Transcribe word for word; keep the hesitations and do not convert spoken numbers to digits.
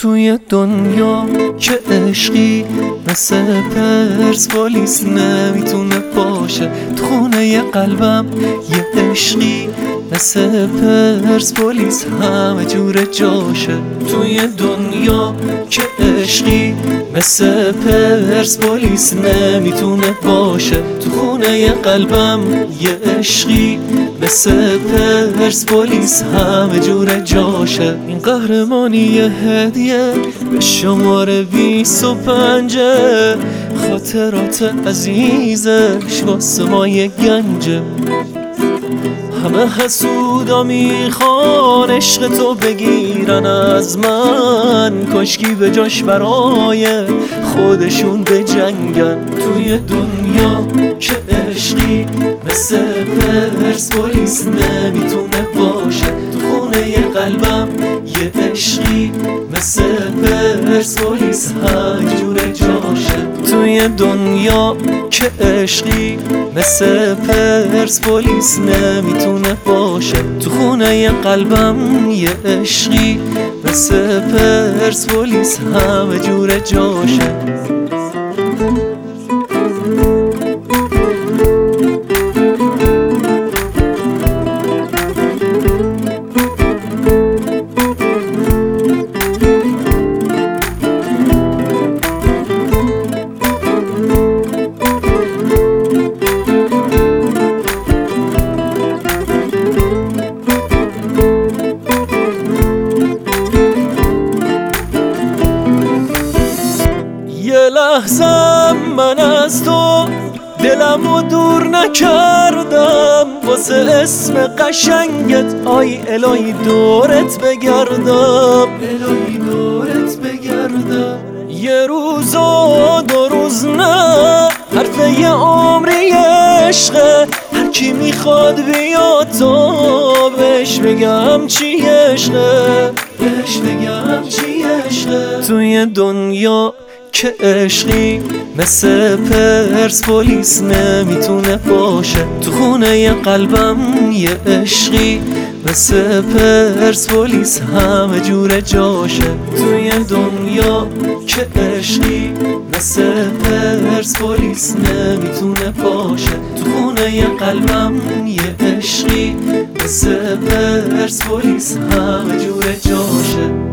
توی دنیا که عشقی مثل پرسپولیس نمیتونه باشه. تو خونه قلبم یه عشقی مثل پرسپولیس همه جور جاشه. توی دنیا که عشقی مثل پرسپولیس نمیتونه باشه. تو خونه قلبم یه عشقی مثل پرسپولیس همه جور جاشه. این قهرمانی یه هدیه به شماره بیست و پنجه، خاطرات عزیزش واسه ما یه گنجه. همه حسودا میخوان عشق تو بگیرن از من، کاشکی به جاش برای خودشون بجنگن. توی دنیا که عشقی مثل پرسپولیس نمیتونه باشه. تو خونه قلبم یه عشقی مثل پرسپولیس هر جور جاشه. توی دنیا که عشقی مثل پرسپولیس نمیتونه باشه. تو خونه قلبم یه عشقی مثل پرسپولیس همه جور جاشه. یه لحظه من از تو دلمو دور نکردم، واسه اسم قشنگت آی الهی دورت بگردم، الهی دورت بگردم. یه روز و دو روز نه، حرف یه عمری عشقه. هر کی میخواد بیاد تو بهش بگم چی عشقه، بهش بگم چی عشقه. توی دنیا که عشقی مثل پرسپولیس نمیتونه باشه. تو خونه قلبم یه عشقی مثل پرسپولیس همه جور جاشه. توی دنیا که عشقی مثل پرسپولیس نمیتونه باشه. تو خونه قلبم یه عشقی مثل پرسپولیس همه جور جاشه.